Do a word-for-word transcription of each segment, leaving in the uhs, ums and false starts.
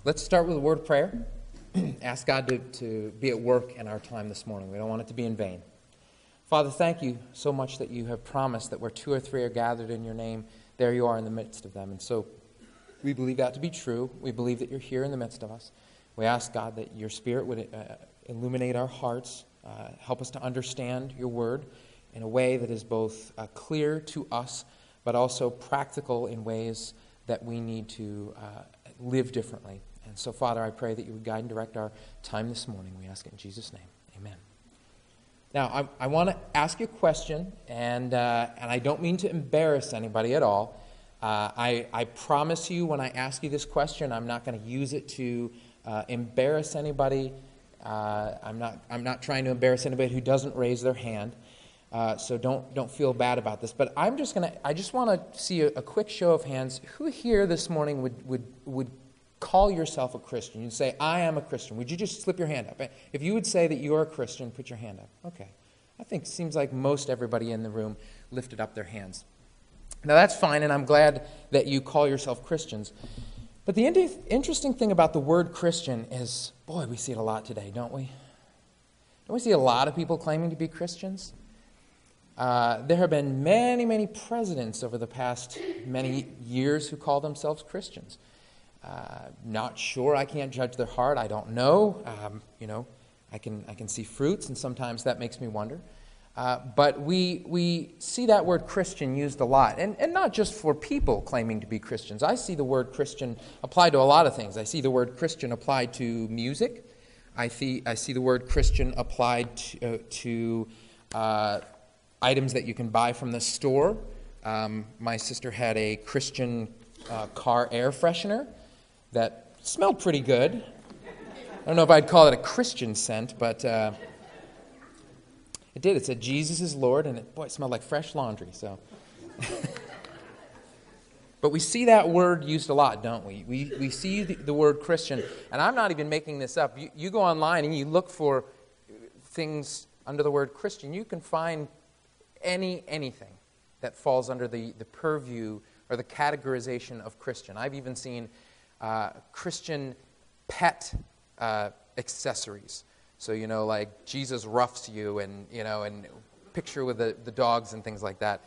Let's start with a word of prayer. Ask God to, to be at work in our time this morning. We don't want it to be in vain. Father, thank you so much that you have promised that where two or three are gathered in your name, there you are in the midst of them. And so we believe that to be true. We believe that you're here in the midst of us. We ask, God, that your Spirit would uh, illuminate our hearts, uh, help us to understand your word in a way that is both uh, clear to us, but also practical in ways that we need to uh, live differently. And so, Father, I pray that you would guide and direct our time this morning. We ask it in Jesus' name. Amen. Now, I, I want to ask you a question, and uh, and I don't mean to embarrass anybody at all. Uh, I, I promise you when I ask you this question, I'm not going to use it to uh, embarrass anybody. Uh, I'm not I'm not trying to embarrass anybody who doesn't raise their hand. Uh, so don't don't feel bad about this. But I'm just gonna I just want to see a, a quick show of hands. Who here this morning would would would call yourself a Christian? You'd say, I am a Christian. Would you just slip your hand up? If you would say that you're a Christian, put your hand up. Okay. I think it seems like most everybody in the room lifted up their hands. Now that's fine, and I'm glad that you call yourself Christians. But the in- interesting thing about the word Christian is, boy, we see it a lot today, don't we? Don't we see a lot of people claiming to be Christians? Uh, there have been many, many presidents over the past many years who call themselves Christians. Uh, not sure. I can't judge their heart. I don't know. Um, you know, I can I can see fruits, and sometimes that makes me wonder. Uh, but we we see that word Christian used a lot, and and not just for people claiming to be Christians. I see the word Christian applied to a lot of things. I see the word Christian applied to music. I see I see the word Christian applied to, uh, to uh, items that you can buy from the store. Um, my sister had a Christian uh, car air freshener that smelled pretty good. I don't know if I'd call it a Christian scent, but uh, it did. It said, Jesus is Lord, and it, boy, it smelled like fresh laundry. So, but we see that word used a lot, don't we? We we see the, the word Christian, and I'm not even making this up. You, you go online and you look for things under the word Christian. You can find any anything that falls under the, the purview or the categorization of Christian. I've even seen Uh, Christian pet uh, accessories. So, you know, like Jesus roughs you and, you know, and picture with the, the dogs and things like that.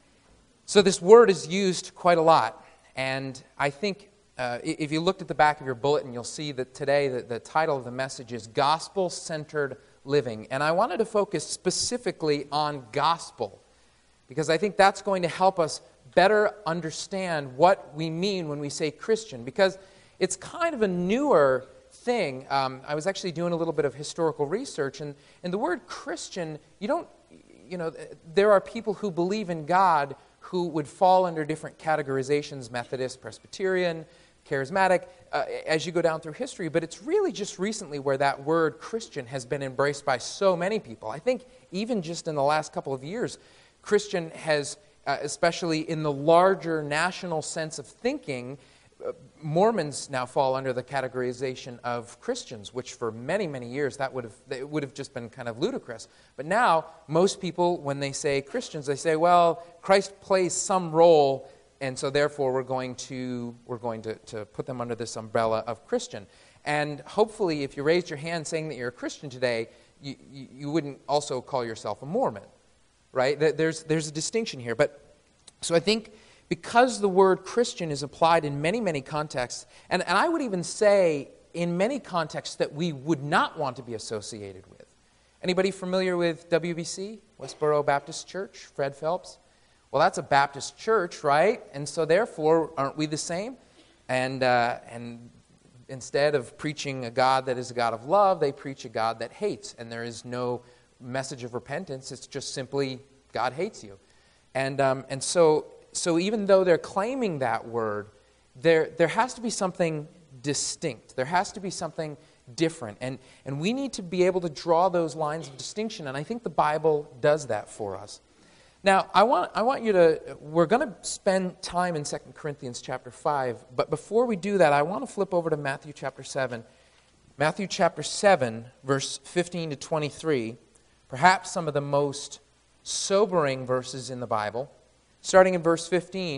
So this word is used quite a lot. And I think uh, if you looked at the back of your bulletin, you'll see that today the, the title of the message is Gospel-Centered Living. And I wanted to focus specifically on gospel, because I think that's going to help us better understand what we mean when we say Christian, because it's kind of a newer thing. Um, I was actually doing a little bit of historical research, and, and the word Christian, you don't, you know, there are people who believe in God who would fall under different categorizations, Methodist, Presbyterian, Charismatic, uh, as you go down through history, but it's really just recently where that word Christian has been embraced by so many people. I think even just in the last couple of years, Christian has Uh, especially in the larger national sense of thinking, uh, Mormons now fall under the categorization of Christians, which for many, many years that would have it would have just been kind of ludicrous. But now most people, when they say Christians, they say, well, Christ plays some role, and so therefore we're going to we're going to, to put them under this umbrella of Christian. And hopefully, if you raised your hand saying that you're a Christian today, you, you, you wouldn't also call yourself a Mormon. Right? There's there's a distinction here. But so I think because the word Christian is applied in many, many contexts, and, and I would even say in many contexts that we would not want to be associated with. Anybody familiar with W B C, Westboro Baptist Church, Fred Phelps? Well, that's a Baptist church, right? And so therefore, aren't we the same? And uh, and instead of preaching a God that is a God of love, they preach a God that hates, and there is no message of repentance. It's just simply God hates you. And um, and so so even though they're claiming that word, there there has to be something distinct. There has to be something different. And and we need to be able to draw those lines of distinction, and I think the Bible does that for us. Now, I want I want you to we're going to spend time in Second Corinthians chapter five, but before we do that, I want to flip over to Matthew chapter seven. Matthew chapter seven, verse fifteen to twenty-three. Perhaps some of the most sobering verses in the Bible. Starting in verse fifteen,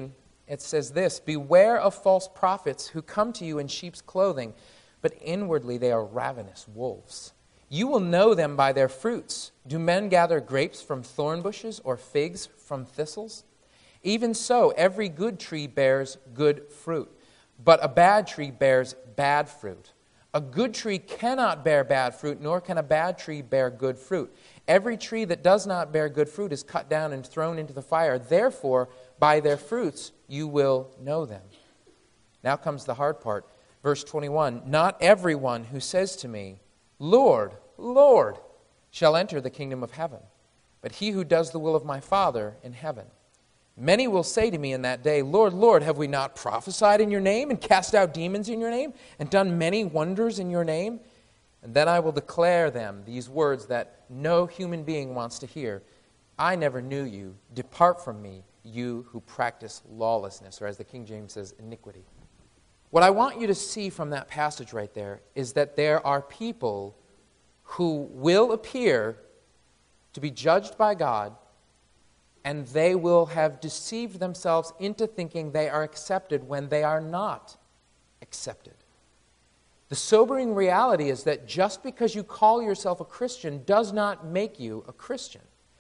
it says this, "Beware of false prophets who come to you in sheep's clothing, but inwardly they are ravenous wolves. You will know them by their fruits. Do men gather grapes from thorn bushes or figs from thistles? Even so, every good tree bears good fruit, but a bad tree bears bad fruit. A good tree cannot bear bad fruit, nor can a bad tree bear good fruit. Every tree that does not bear good fruit is cut down and thrown into the fire. Therefore, by their fruits you will know them." Now comes the hard part. Verse twenty-one, "Not everyone who says to me, 'Lord, Lord,' shall enter the kingdom of heaven, but he who does the will of my Father in heaven. Many will say to me in that day, 'Lord, Lord, have we not prophesied in your name, and cast out demons in your name, and done many wonders in your name?' And then I will declare them these words that no human being wants to hear. 'I never knew you. Depart from me, you who practice lawlessness,'" or as the King James says, iniquity. What I want you to see from that passage right there is that there are people who will appear to be judged by God, and they will have deceived themselves into thinking they are accepted when they are not accepted. The sobering reality is that just because you call yourself a Christian does not make you a Christian.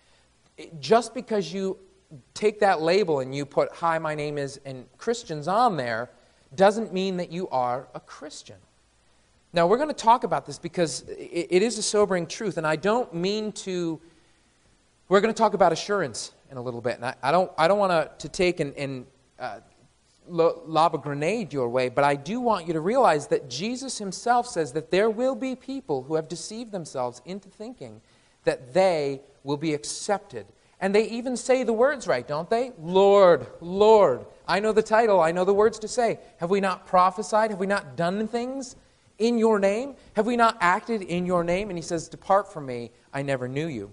Just because you take that label and you put, "Hi, my name is," and Christians on there, doesn't mean that you are a Christian. Now, we're going to talk about this because it, it is a sobering truth, and I don't mean to... We're going to talk about assurance in a little bit, and I, I don't I don't want to, to take and, and uh, lo, lob a grenade your way, but I do want you to realize that Jesus himself says that there will be people who have deceived themselves into thinking that they will be accepted. And they even say the words right, don't they? "Lord, Lord." I know the title, I know the words to say. "Have we not prophesied? Have we not done things in your name? Have we not acted in your name?" And he says, "Depart from me, I never knew you."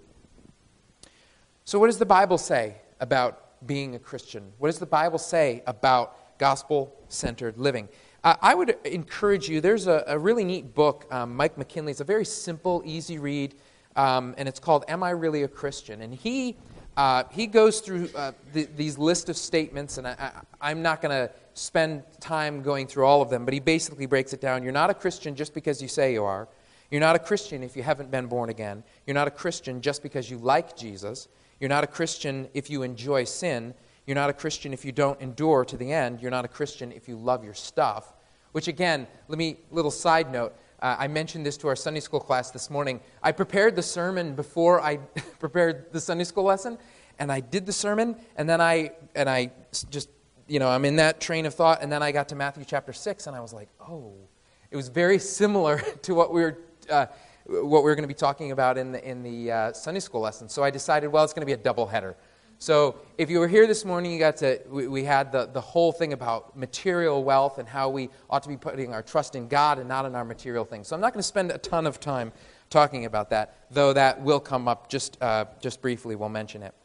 So what does the Bible say about being a Christian? What does the Bible say about gospel-centered living? Uh, I would encourage you, there's a, a really neat book, um, Mike McKinley. It's a very simple, easy read, um, and it's called "Am I Really a Christian?" And he uh, he goes through uh, the, these list of statements, and I, I, I'm not going to spend time going through all of them, but he basically breaks it down. You're not a Christian just because you say you are. You're not a Christian if you haven't been born again. You're not a Christian just because you like Jesus. You're not a Christian if you enjoy sin. You're not a Christian if you don't endure to the end. You're not a Christian if you love your stuff. Which again, let me, little side note, uh, I mentioned this to our Sunday school class this morning. I prepared the sermon before I prepared the Sunday school lesson, and I did the sermon, and then I, and I just, you know, I'm in that train of thought, and then I got to Matthew chapter six, and I was like, oh, it was very similar to what we were uh, what we we're going to be talking about in the in the uh, Sunday school lesson. So I decided, well, it's going to be a double header. So if you were here this morning, you got to we, we had the, the whole thing about material wealth and how we ought to be putting our trust in God and not in our material things. So I'm not going to spend a ton of time talking about that, though that will come up just uh, just briefly. We'll mention it.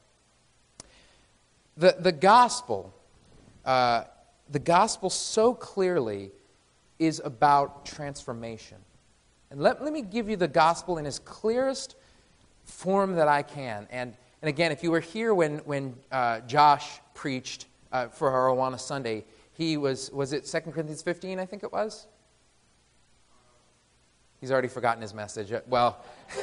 The the gospel, uh, the gospel so clearly is about transformation. And let, let me give you the gospel in its clearest form that I can. And and again, if you were here when when uh, Josh preached uh, for our Awana Sunday, he was, was it Second Corinthians fifteen, I think it was? He's already forgotten his message. Well,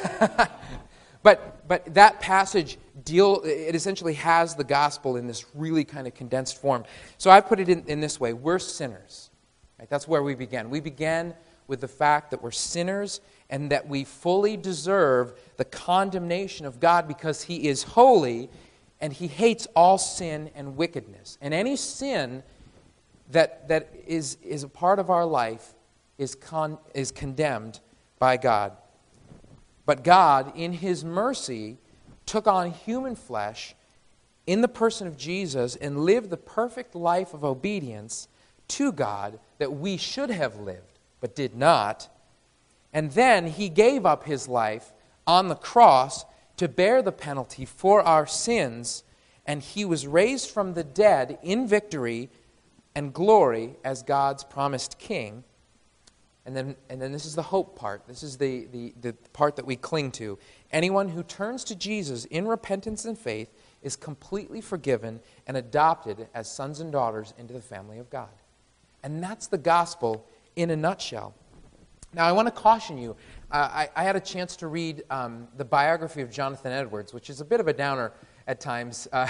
but but that passage deal it essentially has the gospel in this really kind of condensed form. So I put it in, in this way: we're sinners. Right? That's where we began. We began with the fact that we're sinners and that we fully deserve the condemnation of God because He is holy and He hates all sin and wickedness. And any sin that that is, is a part of our life is con, is condemned by God. But God, in His mercy, took on human flesh in the person of Jesus and lived the perfect life of obedience to God that we should have lived, but did not. And then He gave up His life on the cross to bear the penalty for our sins, and He was raised from the dead in victory and glory as God's promised King. And then, and then this is the hope part. This is the, the, the part that we cling to. Anyone who turns to Jesus in repentance and faith is completely forgiven and adopted as sons and daughters into the family of God. And that's the gospel in a nutshell. Now, I want to caution you. Uh, I, I had a chance to read um, the biography of Jonathan Edwards, which is a bit of a downer at times. Uh,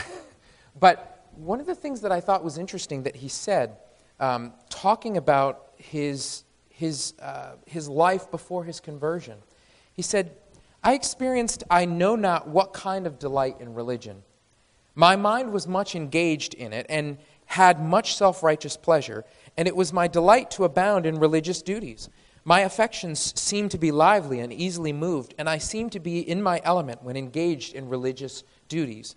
but one of the things that I thought was interesting that he said, um, talking about his, his, uh, his life before his conversion, he said, I experienced I know not what kind of delight in religion. My mind was much engaged in it and had much self-righteous pleasure, and it was my delight to abound in religious duties. My affections seemed to be lively and easily moved, and I seemed to be in my element when engaged in religious duties.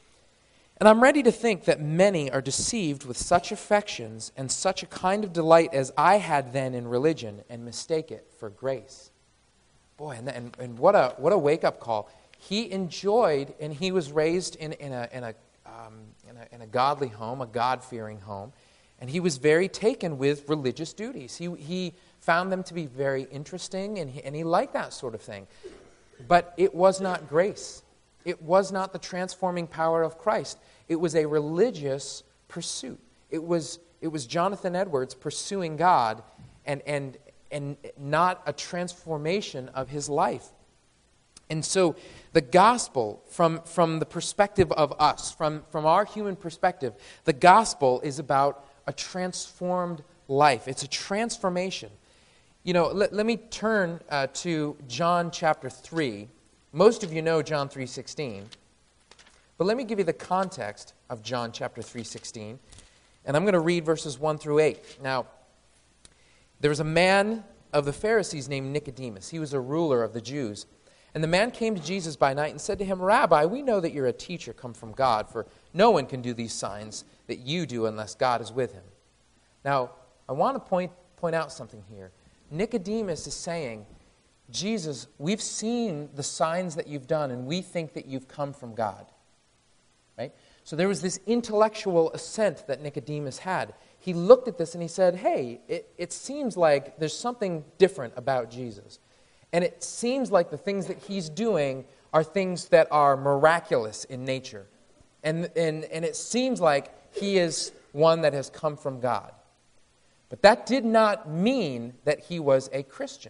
And I'm ready to think that many are deceived with such affections and such a kind of delight as I had then in religion, and mistake it for grace. Boy, and, and, and what a what a wake-up call. He enjoyed, and he was raised in, in, a, in, a, um, in, a, in a godly home, a God-fearing home, and he was very taken with religious duties. He, he found them to be very interesting, and he, and he liked that sort of thing. But it was not grace. It was not the transforming power of Christ. It was a religious pursuit. It was, it was Jonathan Edwards pursuing God and, and, and not a transformation of his life. And so the gospel, from, from the perspective of us, from, from our human perspective, the gospel is about a transformed life. It's a transformation. You know, let, let me turn uh, to John chapter three. Most of you know John three sixteen. But let me give you the context of John chapter three sixteen. And I'm going to read verses one through eight. Now, there was a man of the Pharisees named Nicodemus. He was a ruler of the Jews. And the man came to Jesus by night and said to him, Rabbi, we know that you're a teacher come from God, for no one can do these signs that you do unless God is with him. Now, I want to point, point out something here. Nicodemus is saying, Jesus, we've seen the signs that you've done, and we think that you've come from God. Right? So there was this intellectual assent that Nicodemus had. He looked at this and he said, hey, it, it seems like there's something different about Jesus. And it seems like the things that he's doing are things that are miraculous in nature. And, and, and it seems like he is one that has come from God. But that did not mean that he was a Christian.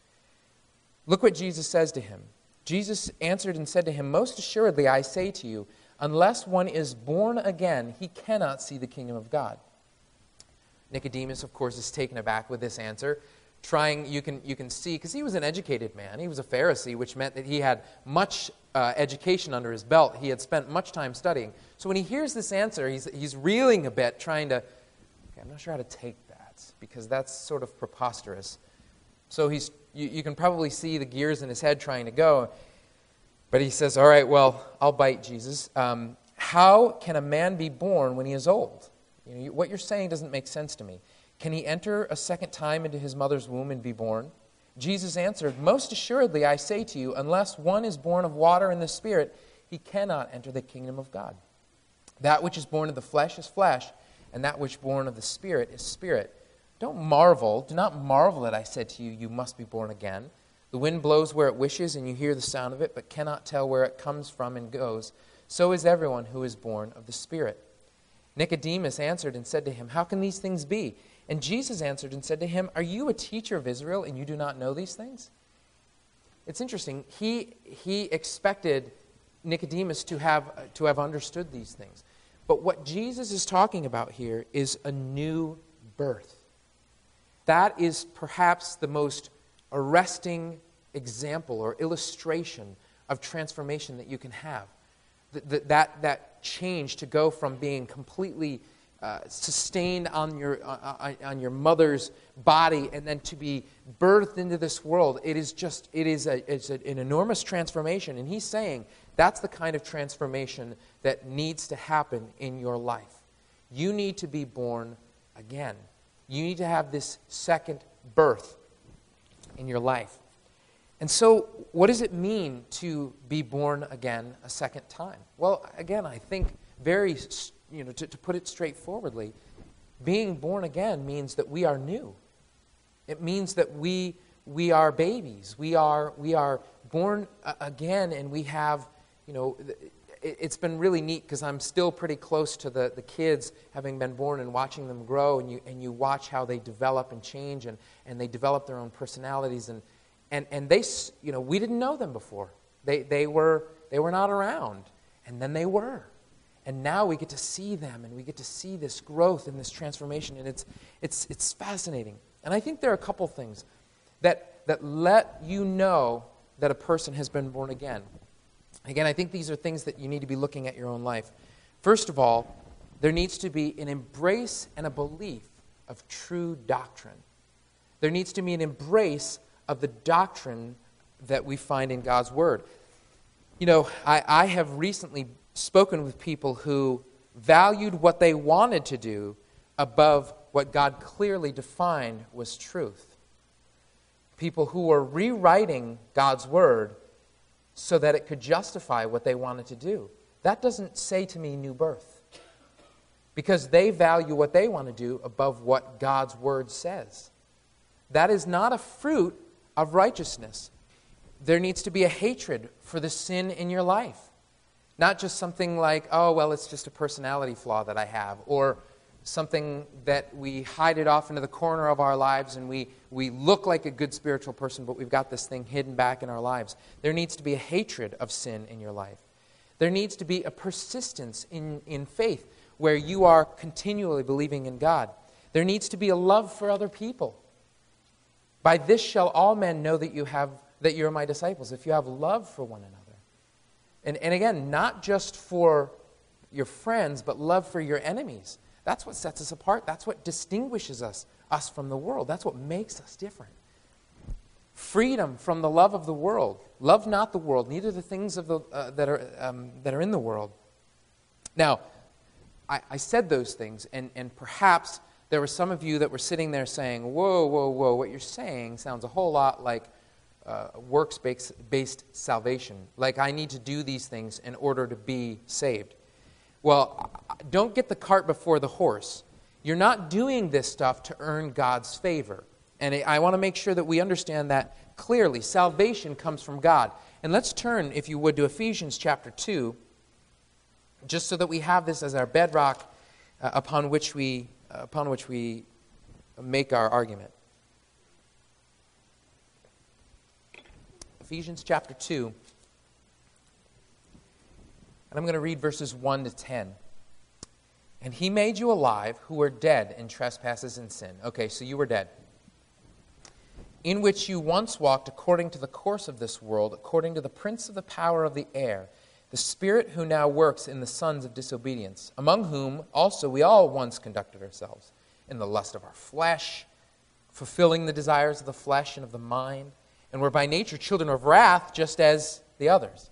Look what Jesus says to him. Jesus answered and said to him, most assuredly I say to you, unless one is born again, he cannot see the kingdom of God. Nicodemus, of course, is taken aback with this answer. Trying, you can you can see, because he was an educated man. He was a Pharisee, which meant that he had much uh, education under his belt. He had spent much time studying. So when he hears this answer, he's he's reeling a bit, trying to, okay, I'm not sure how to take that, because that's sort of preposterous. So he's you, you can probably see the gears in his head trying to go. But he says, all right, well, I'll bite, Jesus. Um, how can a man be born when he is old? You know, what you're saying doesn't make sense to me. Can he enter a second time into his mother's womb and be born? Jesus answered, most assuredly I say to you, unless one is born of water and the Spirit, he cannot enter the kingdom of God. That which is born of the flesh is flesh, and that which is born of the Spirit is spirit. Don't marvel, do not marvel that I said to you, you must be born again. The wind blows where it wishes, and you hear the sound of it, but cannot tell where it comes from and goes. So is everyone who is born of the Spirit. Nicodemus answered and said to him, how can these things be? And Jesus answered and said to him, are you a teacher of Israel and you do not know these things? It's interesting. He, he expected Nicodemus to have, to have understood these things. But what Jesus is talking about here is a new birth. That is perhaps the most arresting example or illustration of transformation that you can have. That, that, that change to go from being completely uh, sustained on your, uh, on your mother's body and then to be birthed into this world, it is just, it is a, it's a, an enormous transformation. And he's saying that's the kind of transformation that needs to happen in your life. You need to be born again. You need to have this second birth in your life. And so, what does it mean to be born again a second time? Well, again, I think very, you know, to, to put it straightforwardly, being born again means that we are new. It means that we we are babies. We are we are born again, and we have, you know, it's been really neat because I'm still pretty close to the, the kids having been born and watching them grow, and you and you watch how they develop and change, and, and they develop their own personalities, and and and they, you know, we didn't know them before. They they were they were not around, and then they were, and now we get to see them, and we get to see this growth and this transformation, and it's it's it's fascinating. And I think there are a couple things that that let you know that a person has been born again. Again, I think these are things that you need to be looking at your own life. First of all, there needs to be an embrace and a belief of true doctrine. There needs to be an embrace of the doctrine that we find in God's Word. You know, I, I have recently spoken with people who valued what they wanted to do above what God clearly defined was truth. People who were rewriting God's Word so that it could justify what they wanted to do. That doesn't say to me new birth, because they value what they want to do above what God's Word says. That is not a fruit of righteousness. There needs to be a hatred for the sin in your life. Not just something like, oh, well, it's just a personality flaw that I have, or something that we hide it off into the corner of our lives and we, we look like a good spiritual person, but we've got this thing hidden back in our lives. There needs to be a hatred of sin in your life. There needs to be a persistence in, in faith where you are continually believing in God. There needs to be a love for other people. By this shall all men know that you have that you're my disciples, if you have love for one another. And, and again, not just for your friends, but love for your enemies. That's what sets us apart. That's what distinguishes us, us from the world. That's what makes us different. Freedom from the love of the world. Love not the world, neither the things of the, uh, that, are, um, that are in the world. Now, I, I said those things, and, and perhaps there were some of you that were sitting there saying, whoa, whoa, whoa, what you're saying sounds a whole lot like uh, works-based salvation. Like I need to do these things in order to be saved. Well, don't get the cart before the horse. You're not doing this stuff to earn God's favor. And I want to make sure that we understand that clearly. Salvation comes from God. And let's turn, if you would, to Ephesians chapter two, just so that we have this as our bedrock uh, upon which we uh, upon which we make our argument. Ephesians chapter two. And I'm going to read verses one to ten. And he made you alive who were dead in trespasses and sin. Okay, so you were dead. In which you once walked according to the course of this world, according to the prince of the power of the air, the spirit who now works in the sons of disobedience, among whom also we all once conducted ourselves in the lust of our flesh, fulfilling the desires of the flesh and of the mind, and were by nature children of wrath, just as the others.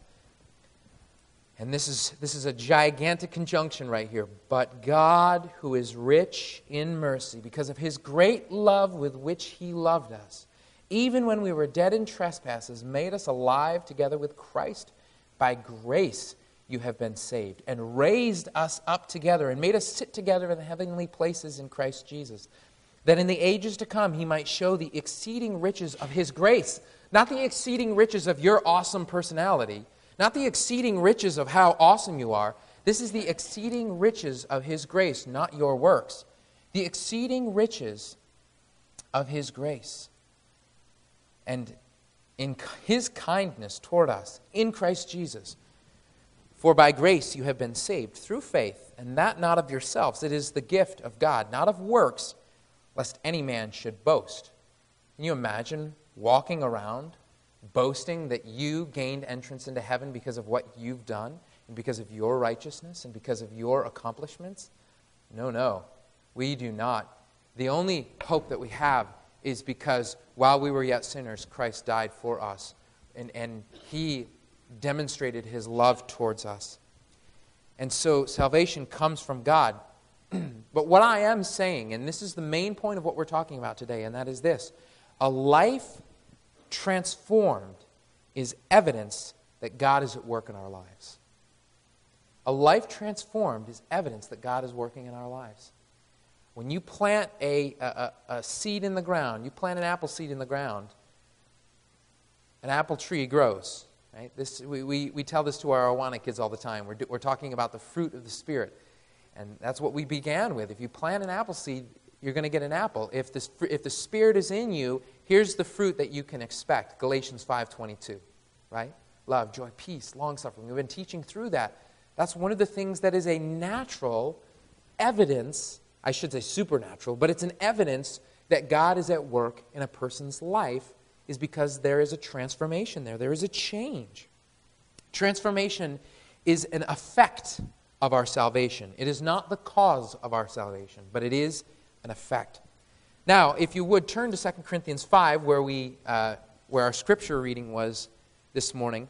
And this is this is a gigantic conjunction right here. But God, who is rich in mercy, because of his great love with which he loved us, even when we were dead in trespasses, made us alive together with Christ. By grace you have been saved, and raised us up together, and made us sit together in the heavenly places in Christ Jesus, that in the ages to come he might show the exceeding riches of his grace, not the exceeding riches of your awesome personality, not the exceeding riches of how awesome you are. This is the exceeding riches of his grace, not your works. The exceeding riches of his grace. And in his kindness toward us, in Christ Jesus. For by grace you have been saved through faith, and that not of yourselves. It is the gift of God, not of works, lest any man should boast. Can you imagine walking around boasting that you gained entrance into heaven because of what you've done and because of your righteousness and because of your accomplishments? No, no, we do not. The only hope that we have is because while we were yet sinners, Christ died for us, and, and he demonstrated his love towards us. And so salvation comes from God. But what I am saying, and this is the main point of what we're talking about today, and that is this: a life transformed is evidence that God is at work in our lives. A life transformed is evidence that God is working in our lives. When you plant a, a, a seed in the ground, you plant an apple seed in the ground, an apple tree grows. Right? This, we, we, we tell this to our Awana kids all the time. We're, do, we're talking about the fruit of the Spirit. And that's what we began with. If you plant an apple seed, you're going to get an apple. If, this, if the Spirit is in you, here's the fruit that you can expect. Galatians five twenty-two, right? Love, joy, peace, long-suffering. We've been teaching through that. That's one of the things that is a natural evidence, I should say supernatural, but it's an evidence that God is at work in a person's life is because there is a transformation there. There is a change. Transformation is an effect of our salvation. It is not the cause of our salvation, but it is an effect. Now, if you would turn to Second Corinthians five, where we, uh, where our scripture reading was this morning.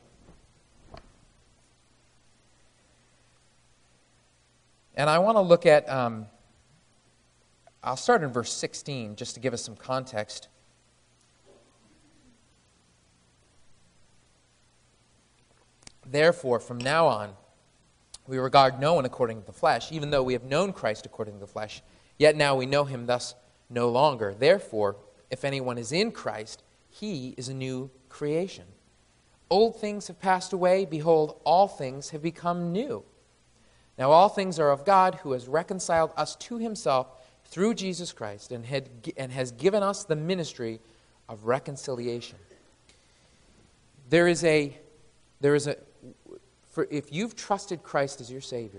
And I want to look at, um, I'll start in verse sixteen, just to give us some context. Therefore, from now on, we regard no one according to the flesh, even though we have known Christ according to the flesh. Yet now we know him thus no longer. Therefore, if anyone is in Christ, he is a new creation. Old things have passed away. Behold, all things have become new. Now all things are of God, who has reconciled us to himself through Jesus Christ and, had, and has given us the ministry of reconciliation. There is a, there is a, for if you've trusted Christ as your Savior,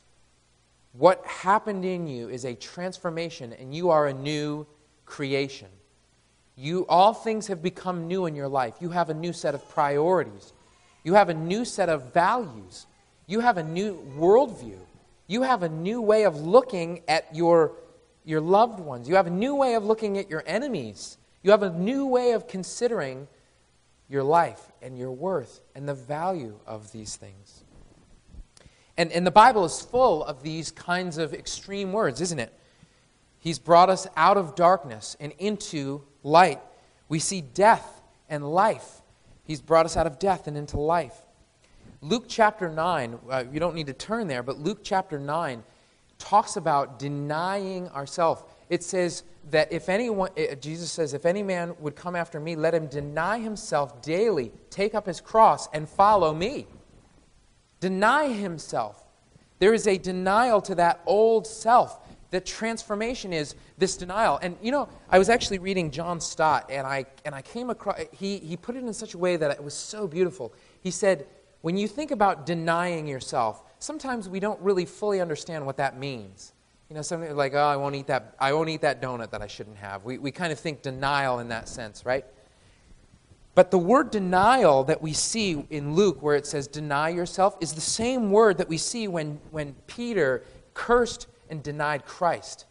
what happened in you is a transformation, and you are a new creation. You, all things have become new in your life. You have a new set of priorities. You have a new set of values. You have a new worldview. You have a new way of looking at your, your loved ones. You have a new way of looking at your enemies. You have a new way of considering your life and your worth and the value of these things. And, and the Bible is full of these kinds of extreme words, isn't it? He's brought us out of darkness and into light. We see death and life. He's brought us out of death and into life. Luke chapter nine, uh, you don't need to turn there, but Luke chapter nine talks about denying ourselves. It says that if anyone, Jesus says, if any man would come after me, let him deny himself daily, take up his cross, and follow me. Deny himself. There is a denial to that old self. The transformation is this denial. And you know, I was actually reading John Stott, and I and I came across, he, he put it in such a way that it was so beautiful. He said, when you think about denying yourself, sometimes we don't really fully understand what that means. You know, something like, oh, I won't eat that, I won't eat that donut that I shouldn't have. We we kind of think denial in that sense, right? But the word denial that we see in Luke, where it says deny yourself, is the same word that we see when, when Peter cursed and denied Christ.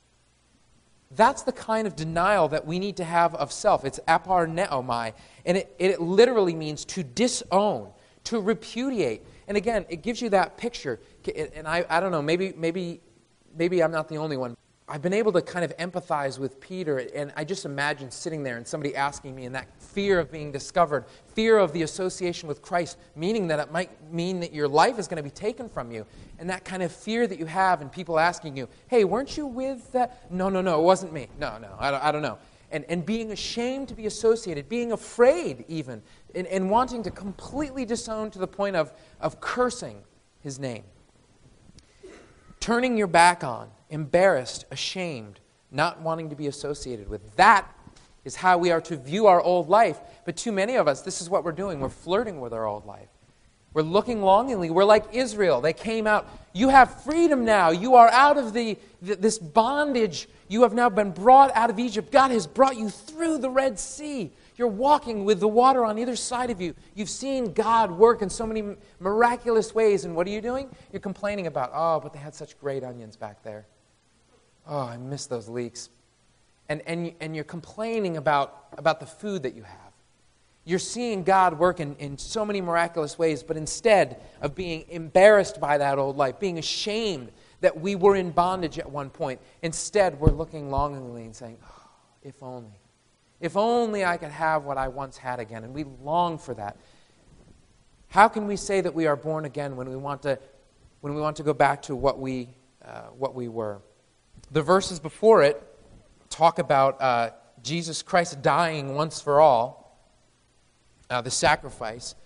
That's the kind of denial that we need to have of self. It's aparneomai, and it, it literally means to disown, to repudiate. And again, it gives you that picture. And I, I don't know, maybe, maybe, maybe I'm not the only one. I've been able to kind of empathize with Peter, and I just imagine sitting there and somebody asking me, and that fear of being discovered, fear of the association with Christ, meaning that it might mean that your life is going to be taken from you, and that kind of fear that you have, and people asking you, hey, weren't you with that? No, no, no, it wasn't me. No, no, I don't, I don't know. And, and being ashamed to be associated, being afraid even, and, and wanting to completely disown to the point of, of cursing his name. Turning your back on, embarrassed, ashamed, not wanting to be associated with. That is how we are to view our old life. But too many of us, this is what we're doing. We're flirting with our old life. We're looking longingly. We're like Israel. They came out. You have freedom now. You are out of the, the this bondage. You have now been brought out of Egypt. God has brought you through the Red Sea. You're walking with the water on either side of you. You've seen God work in so many miraculous ways. And what are you doing? You're complaining about, oh, but they had such great onions back there. Oh, I miss those leeks. And, and, and you're complaining about, about the food that you have. You're seeing God work in, in so many miraculous ways, but instead of being embarrassed by that old life, being ashamed that we were in bondage at one point, instead we're looking longingly and saying, oh, if only. If only I could have what I once had again. And we long for that. How can we say that we are born again when we want to, when we want to go back to what we, uh, what we were? The verses before it talk about uh, Jesus Christ dying once for all, uh, the sacrifice.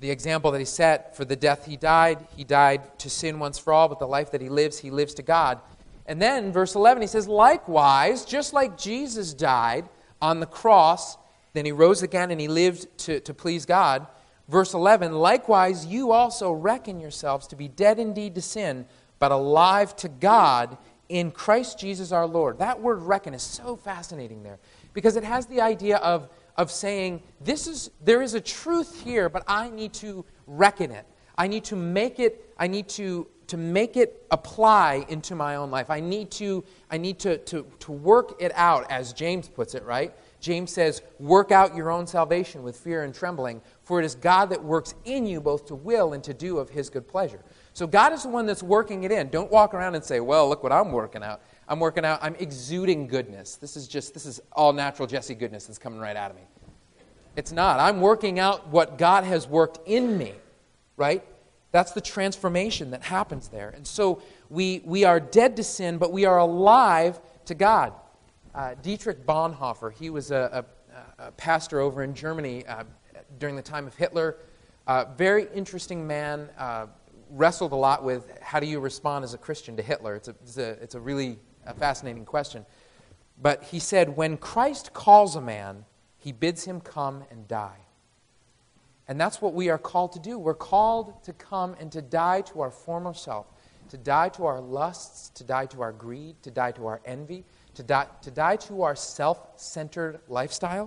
the example that he set for the death he died, he died to sin once for all, but the life that he lives, he lives to God. And then, verse eleven, he says, likewise, just like Jesus died on the cross, then he rose again and he lived to, to please God. Verse eleven, likewise, you also reckon yourselves to be dead indeed to sin, but alive to God in Christ Jesus our Lord. That word reckon is so fascinating there, because it has the idea of, of saying, this is there is a truth here, but I need to reckon it. I need to make it, I need to, to make it apply into my own life. I need to, I need to, to, to work it out, as James puts it, right? James says, work out your own salvation with fear and trembling, for it is God that works in you both to will and to do of his good pleasure. So God is the one that's working it in. Don't walk around and say, well, look what I'm working out. I'm working out, I'm exuding goodness. This is just, this is all natural Jesse goodness that's coming right out of me. It's not. I'm working out what God has worked in me, right? That's the transformation that happens there. And so we, we are dead to sin, but we are alive to God. Uh, Dietrich Bonhoeffer, he was a, a, a pastor over in Germany uh, during the time of Hitler. Uh, very interesting man, uh, wrestled a lot with how do you respond as a Christian to Hitler. It's a, it's a, it's a really a fascinating question. But he said, when Christ calls a man, he bids him come and die. And that's what we are called to do. We're called to come and to die to our former self, to die to our lusts, to die to our greed, to die to our envy, to die, to die to our self-centered lifestyle.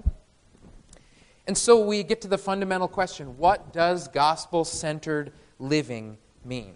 And so we get to the fundamental question, what does gospel-centered living mean?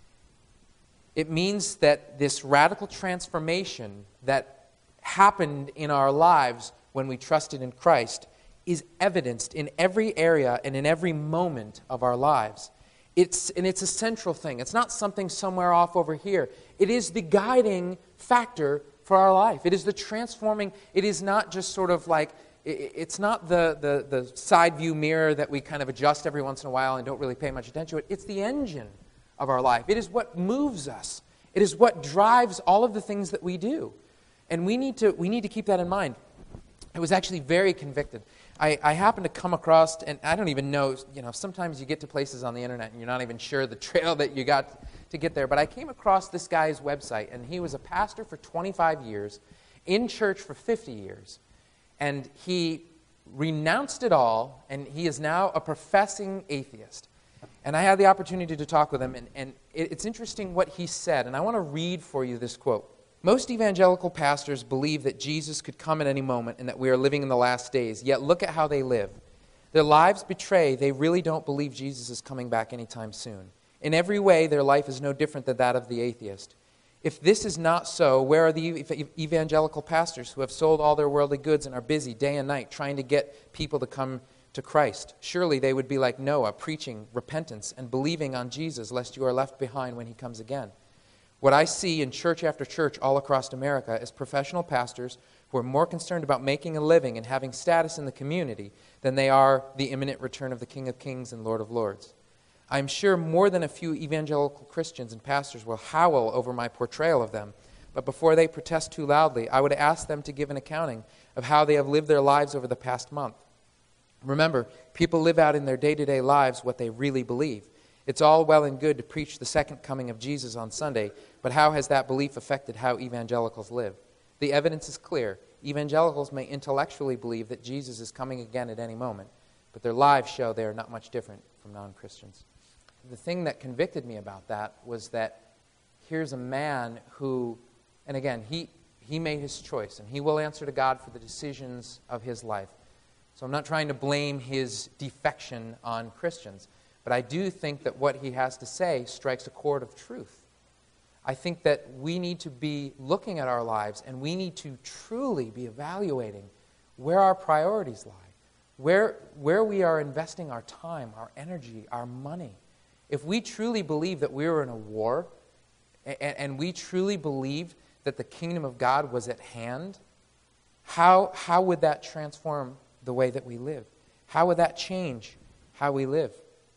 It means that this radical transformation that happened in our lives when we trusted in Christ is evidenced in every area and in every moment of our lives. It's, and it's a central thing. It's not something somewhere off over here. It is the guiding factor for our life. It is the transforming. It is not just sort of like, it's not the, the, the side view mirror that we kind of adjust every once in a while and don't really pay much attention to it. It's the engine of our life. It is what moves us. It is what drives all of the things that we do. And we need to, we need to keep that in mind. I was actually very convicted. I, I happened to come across, and I don't even know, you know, sometimes you get to places on the internet and you're not even sure the trail that you got to get there, but I came across this guy's website, and he was a pastor for twenty-five years, in church for fifty years, and he renounced it all, and he is now a professing atheist. And I had the opportunity to talk with him, and, and it, it's interesting what he said, and I want to read for you this quote. Most evangelical pastors believe that Jesus could come at any moment and that we are living in the last days, yet look at how they live. Their lives betray they really don't believe Jesus is coming back anytime soon. In every way, their life is no different than that of the atheist. If this is not so, where are the evangelical pastors who have sold all their worldly goods and are busy day and night trying to get people to come to Christ? Surely they would be like Noah, preaching repentance and believing on Jesus, lest you are left behind when he comes again. What I see in church after church all across America is professional pastors who are more concerned about making a living and having status in the community than they are the imminent return of the King of Kings and Lord of Lords. I'm sure more than a few evangelical Christians and pastors will howl over my portrayal of them, but before they protest too loudly, I would ask them to give an accounting of how they have lived their lives over the past month. Remember, people live out in their day-to-day lives what they really believe. It's all well and good to preach the second coming of Jesus on Sunday, but how has that belief affected how evangelicals live? The evidence is clear. Evangelicals may intellectually believe that Jesus is coming again at any moment, but their lives show they are not much different from non-Christians. The thing that convicted me about that was that here's a man who, and again, he, he made his choice, and he will answer to God for the decisions of his life. So I'm not trying to blame his defection on Christians, but I do think that what he has to say strikes a chord of truth. I think that we need to be looking at our lives, and we need to truly be evaluating where our priorities lie, where, where we are investing our time, our energy, our money. If we truly believe that we were in a war, and, and we truly believed that the kingdom of God was at hand, how, how would that transform the way that we live? How would that change how we live?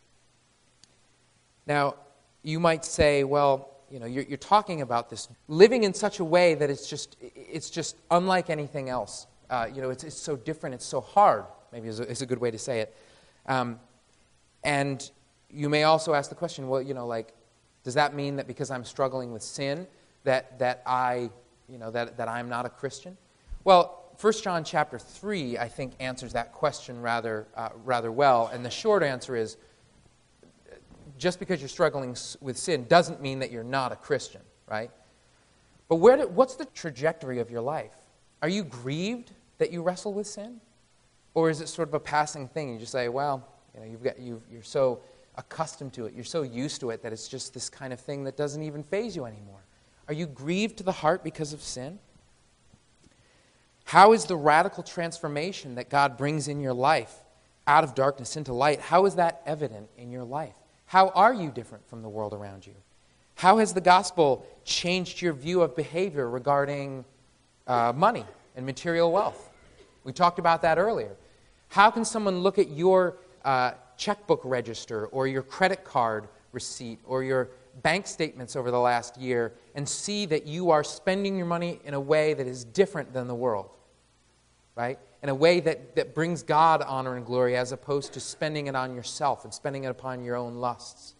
Now, you might say, well, you know, you're, you're talking about this living in such a way that it's just, it's just unlike anything else. Uh, you know, it's, it's so different, it's so hard, maybe is a, is a good way to say it. Um, And you may also ask the question, well, you know, like, does that mean that because I'm struggling with sin that that I, you know, that, that I'm not a Christian? Well, First John chapter three, I think, answers that question rather uh, rather well. And the short answer is, just because you're struggling with sin doesn't mean that you're not a Christian, right? But where do, what's the trajectory of your life? Are you grieved that you wrestle with sin? Or is it sort of a passing thing? You just say, well, you know, you've got, you've, you're so accustomed to it, you're so used to it that it's just this kind of thing that doesn't even faze you anymore. Are you grieved to the heart because of sin? How is the radical transformation that God brings in your life out of darkness into light, how is that evident in your life? How are you different from the world around you? How has the gospel changed your view of behavior regarding uh, money and material wealth? We talked about that earlier. How can someone look at your uh, checkbook register or your credit card receipt or your bank statements over the last year and see that you are spending your money in a way that is different than the world, right? In a way that, that brings God honor and glory as opposed to spending it on yourself and spending it upon your own lusts.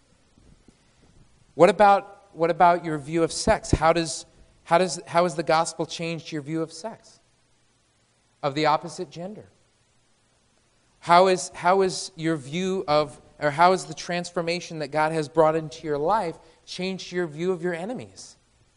What about, what about your view of sex? How does, how does, how has the gospel changed your view of sex? Of the opposite gender? How is, how is your view of, or how has the transformation that God has brought into your life changed your view of your enemies?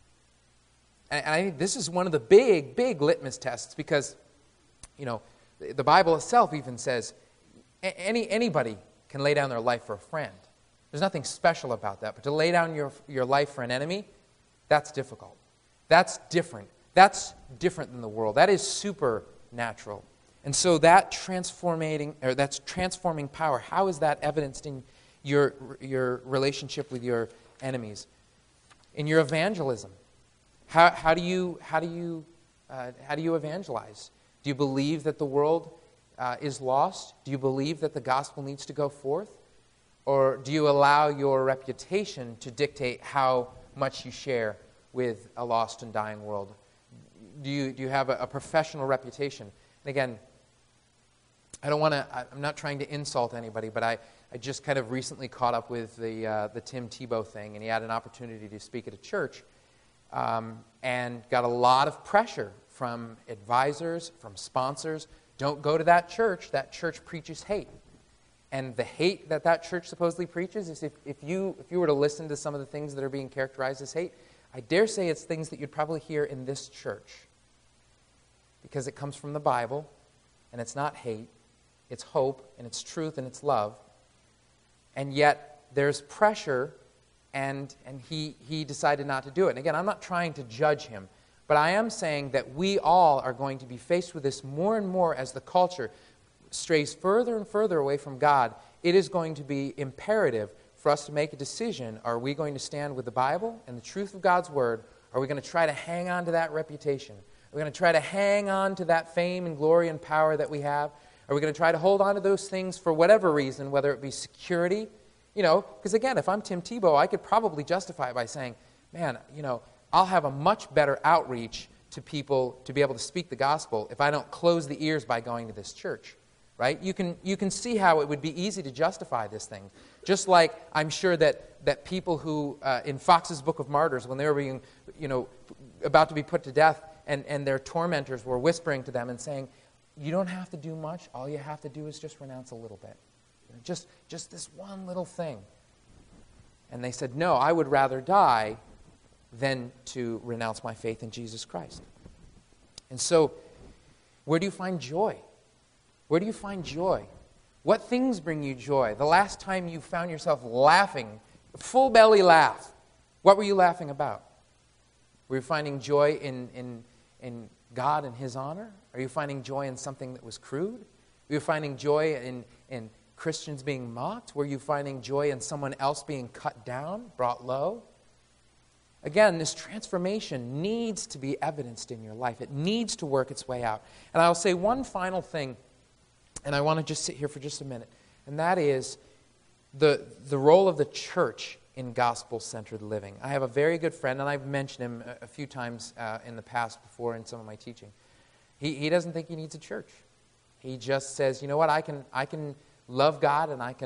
And I think this is one of the big, big litmus tests because, you know, the Bible itself even says any anybody can lay down their life for a friend. There's nothing special about that. But to lay down your, your life for an enemy, that's difficult. That's different. That's different than the world. That is supernatural. And so that transforming, or that's transforming power, how is that evidenced in your, your relationship with your enemies? In your evangelism. How, how do you, how do you, uh, how do you evangelize? Do you believe that the world uh, is lost? Do you believe that the gospel needs to go forth? Or do you allow your reputation to dictate how much you share with a lost and dying world? Do you, do you have a, a professional reputation? And again, I don't want to, I'm not trying to insult anybody, but I, I just kind of recently caught up with the, uh, the Tim Tebow thing, and he had an opportunity to speak at a church um, and got a lot of pressure from advisors, from sponsors. Don't go to that church. That church preaches hate. And the hate that that church supposedly preaches is if, if, you, if you were to listen to some of the things that are being characterized as hate, I dare say it's things that you'd probably hear in this church. Because it comes from the Bible, and it's not hate. It's hope, and it's truth, and it's love. And yet, there's pressure, and, and he, he decided not to do it. And again, I'm not trying to judge him. But I am saying that we all are going to be faced with this more and more as the culture strays further and further away from God. It is going to be imperative for us to make a decision. Are we going to stand with the Bible and the truth of God's Word? Are we going to try to hang on to that reputation? Are we going to try to hang on to that fame and glory and power that we have? Are we going to try to hold on to those things for whatever reason, whether it be security? You know, because again, if I'm Tim Tebow, I could probably justify it by saying, man, you know, I'll have a much better outreach to people to be able to speak the gospel if I don't close the ears by going to this church, right? You can you can see how it would be easy to justify this thing. Just like I'm sure that, that people who, uh, in Fox's Book of Martyrs, when they were being, you know, about to be put to death, and, and their tormentors were whispering to them and saying, you don't have to do much. All you have to do is just renounce a little bit. You know, just, just this one little thing. And they said, no, I would rather die than to renounce my faith in Jesus Christ. And so, where do you find joy? Where do you find joy? What things bring you joy? The last time you found yourself laughing, full belly laugh, what were you laughing about? Were you finding joy in, in, in God and His honor? Are you finding joy in something that was crude? Were you finding joy in, in Christians being mocked? Were you finding joy in someone else being cut down, brought low? Again, this transformation needs to be evidenced in your life. It needs to work its way out. And I'll say one final thing, and I want to just sit here for just a minute, and that is the, the role of the church in gospel-centered living. I have a very good friend, and I've mentioned him a, a few times uh, in the past before in some of my teaching. He, he doesn't think he needs a church. He just says, you know what, I can, I can love God and I can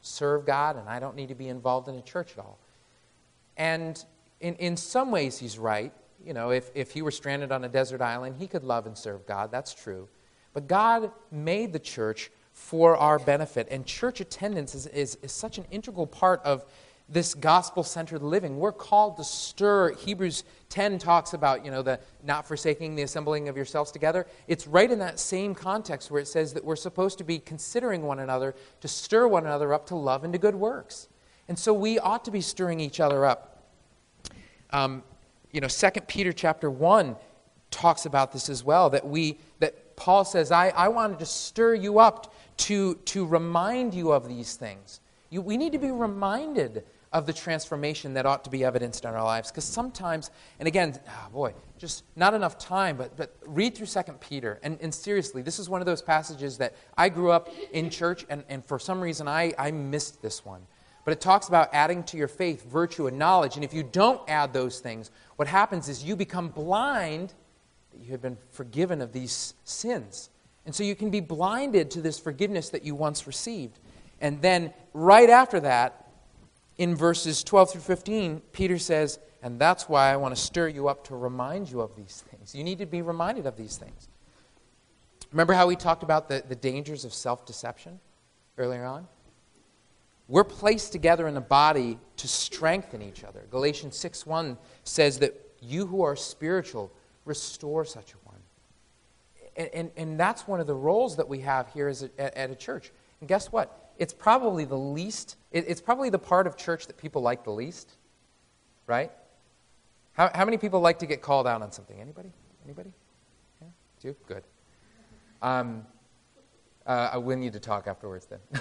serve God, and I don't need to be involved in a church at all. And in, in some ways, he's right. You know, if, if he were stranded on a desert island, he could love and serve God. That's true. But God made the church for our benefit, and church attendance is, is, is such an integral part of this gospel-centered living. We're called to stir. Hebrews ten talks about, you know, the not forsaking the assembling of yourselves together. It's right in that same context where it says that we're supposed to be considering one another, to stir one another up to love and to good works. And so we ought to be stirring each other up. Um, you know, Second Peter chapter one talks about this as well, that we that Paul says, I, I wanted to stir you up to, to remind you of these things. You, we need to be reminded of the transformation that ought to be evidenced in our lives. Because sometimes, and again, oh boy, just not enough time, but, but read through Second Peter. And, and seriously, this is one of those passages that I grew up in church, and, and for some reason I, I missed this one. But it talks about adding to your faith virtue and knowledge. And if you don't add those things, what happens is you become blind that you have been forgiven of these sins. And so you can be blinded to this forgiveness that you once received. And then right after that, in verses twelve through fifteen, Peter says, and that's why I want to stir you up to remind you of these things. You need to be reminded of these things. Remember how we talked about the, the dangers of self-deception earlier on? We're placed together in the body to strengthen each other. Galatians six one says that you who are spiritual, restore such a one. And, and, and that's one of the roles that we have here as a, at, at a church. And guess what? It's probably the least, it, it's probably the part of church that people like the least, right? How, how many people like to get called out on something? Anybody? Anybody? Yeah? Do? Good. Um, uh, I will need to talk afterwards then.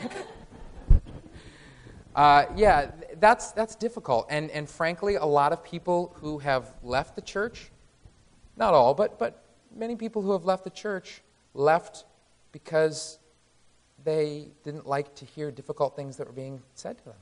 uh, yeah, that's that's difficult. And, and frankly, a lot of people who have left the church, not all, but, but many people who have left the church left because they didn't like to hear difficult things that were being said to them.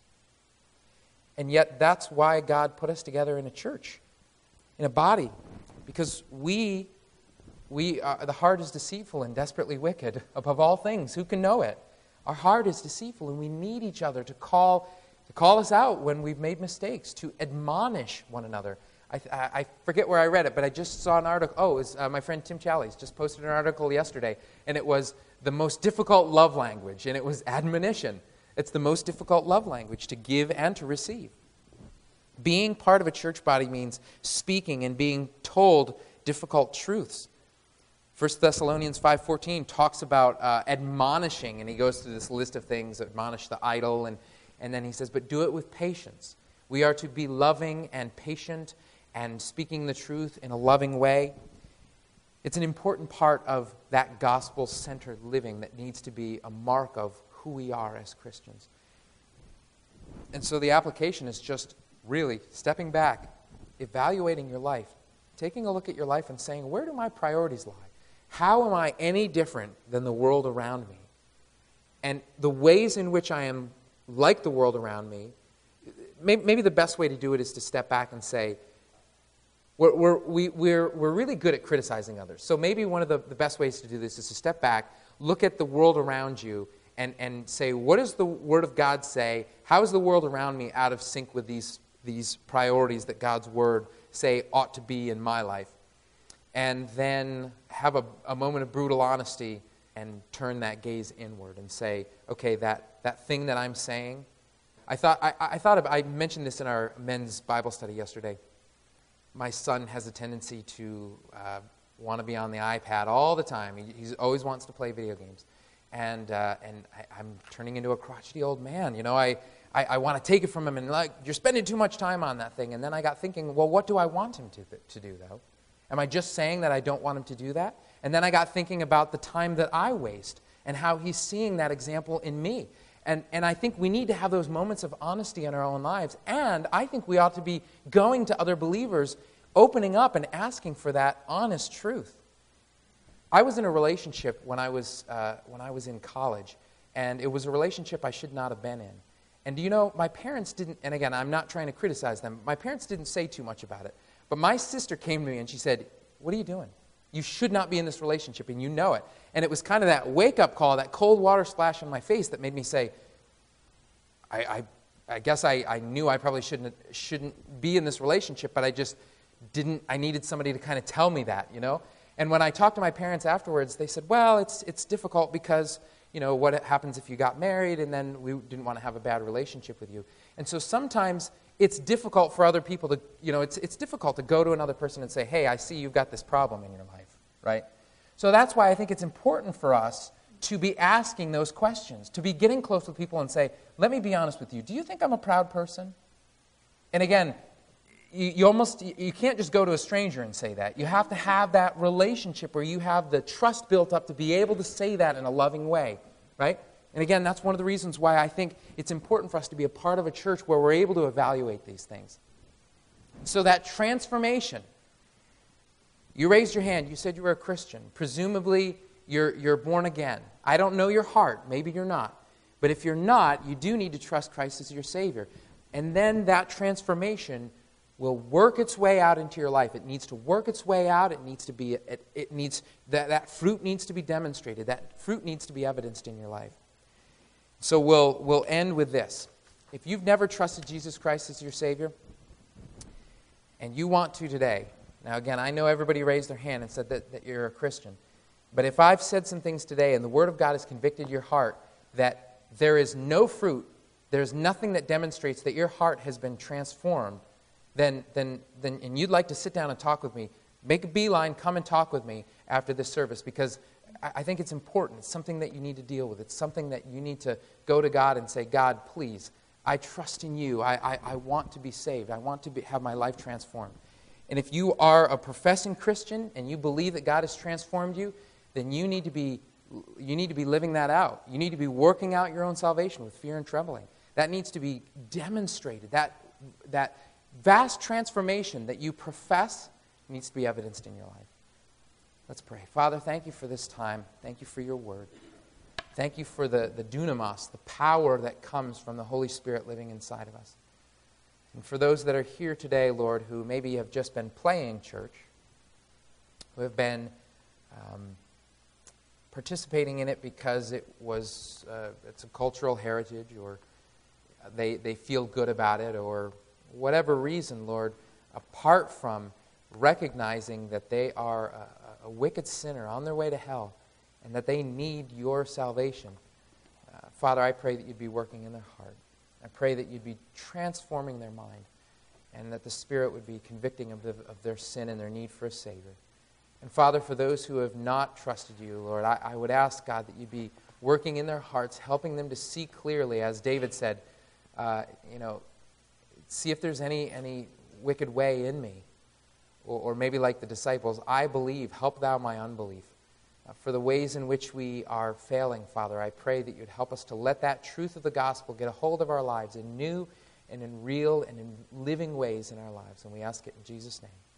And yet that's why God put us together in a church, in a body, because we, we uh, the heart is deceitful and desperately wicked above all things. Who can know it? Our heart is deceitful, and we need each other to call, to call us out when we've made mistakes, to admonish one another. I, I forget where I read it, but I just saw an article. Oh, it was uh, my friend Tim Challies just posted an article yesterday, and it was the most difficult love language, and it was admonition. It's the most difficult love language, to give and to receive. Being part of a church body means speaking and being told difficult truths. First Thessalonians five fourteen talks about uh, admonishing, and he goes through this list of things, admonish the idle, and, and then he says, but do it with patience. We are to be loving and patient and speaking the truth in a loving way. It's an important part of that gospel-centered living that needs to be a mark of who we are as Christians. And so the application is just really stepping back, evaluating your life, taking a look at your life and saying, where do my priorities lie? How am I any different than the world around me? And the ways in which I am like the world around me, maybe the best way to do it is to step back and say, We're, we're, we, we're, we're really good at criticizing others. So maybe one of the, the best ways to do this is to step back, look at the world around you, and, and say, what does the Word of God say? How is the world around me out of sync with these, these priorities that God's Word say ought to be in my life? And then have a, a moment of brutal honesty and turn that gaze inward and say, okay, that, that thing that I'm saying, I thought, I, I thought of, I mentioned this in our men's Bible study yesterday. My son has a tendency to uh, want to be on the iPad all the time. He he's always wants to play video games. And uh, and I, I'm turning into a crotchety old man. You know, I, I, I want to take it from him and like, you're spending too much time on that thing. And then I got thinking, well, what do I want him to, to do, though? Am I just saying that I don't want him to do that? And then I got thinking about the time that I waste and how he's seeing that example in me. And, and I think we need to have those moments of honesty in our own lives. And I think we ought to be going to other believers, opening up and asking for that honest truth. I was in a relationship when I was, uh, when I was in college, and it was a relationship I should not have been in. And do you know, my parents didn't, and again, I'm not trying to criticize them, my parents didn't say too much about it. But my sister came to me and she said, what are you doing? You should not be in this relationship, and you know it. And it was kind of that wake-up call, that cold water splash in my face that made me say, I, I, I guess I, I knew I probably shouldn't shouldn't be in this relationship, but I just didn't. I needed somebody to kind of tell me that, you know. And when I talked to my parents afterwards, they said, "Well, it's it's difficult because you know what happens if you got married, and then we didn't want to have a bad relationship with you." And so sometimes it's difficult for other people to, you know, it's it's difficult to go to another person and say, "Hey, I see you've got this problem in your life," right? So that's why I think it's important for us to be asking those questions, to be getting close with people and say, "Let me be honest with you. Do you think I'm a proud person?" And again, you, you almost you can't just go to a stranger and say that. You have to have that relationship where you have the trust built up to be able to say that in a loving way, right? And again, that's one of the reasons why I think it's important for us to be a part of a church where we're able to evaluate these things. So that transformation, you raised your hand, you said you were a Christian. Presumably, you're, you're born again. I don't know your heart. Maybe you're not. But if you're not, you do need to trust Christ as your Savior. And then that transformation will work its way out into your life. It needs to work its way out. It needs to be, it, it needs, that, that fruit needs to be demonstrated. That fruit needs to be evidenced in your life. So we'll, we'll end with this. If you've never trusted Jesus Christ as your Savior, and you want to today, now again, I know everybody raised their hand and said that, that you're a Christian, but if I've said some things today and the Word of God has convicted your heart that there is no fruit, there's nothing that demonstrates that your heart has been transformed, then, then, then and you'd like to sit down and talk with me, make a beeline, come and talk with me after this service, because I think it's important. It's something that you need to deal with. It's something that you need to go to God and say, "God, please, I trust in you. I, I, I want to be saved. I want to be, have my life transformed." And if you are a professing Christian and you believe that God has transformed you, then you need to be you need to be living that out. You need to be working out your own salvation with fear and trembling. That needs to be demonstrated. That, that vast transformation that you profess needs to be evidenced in your life. Let's pray. Father, thank you for this time. Thank you for your word. Thank you for the, the dunamis, the power that comes from the Holy Spirit living inside of us. And for those that are here today, Lord, who maybe have just been playing church, who have been um, participating in it because it was uh, it's a cultural heritage, or they, they feel good about it, or whatever reason, Lord, apart from recognizing that they are a, a wicked sinner on their way to hell and that they need your salvation. Uh, Father, I pray that you'd be working in their heart. I pray that you'd be transforming their mind and that the Spirit would be convicting of, the, of their sin and their need for a Savior. And Father, for those who have not trusted you, Lord, I, I would ask, God, that you'd be working in their hearts, helping them to see clearly, as David said, uh, you know, see if there's any, any wicked way in me. Or maybe like the disciples, I believe, help thou my unbelief. Uh, for the ways in which we are failing, Father, I pray that you'd help us to let that truth of the gospel get a hold of our lives in new and in real and in living ways in our lives. And we ask it in Jesus' name.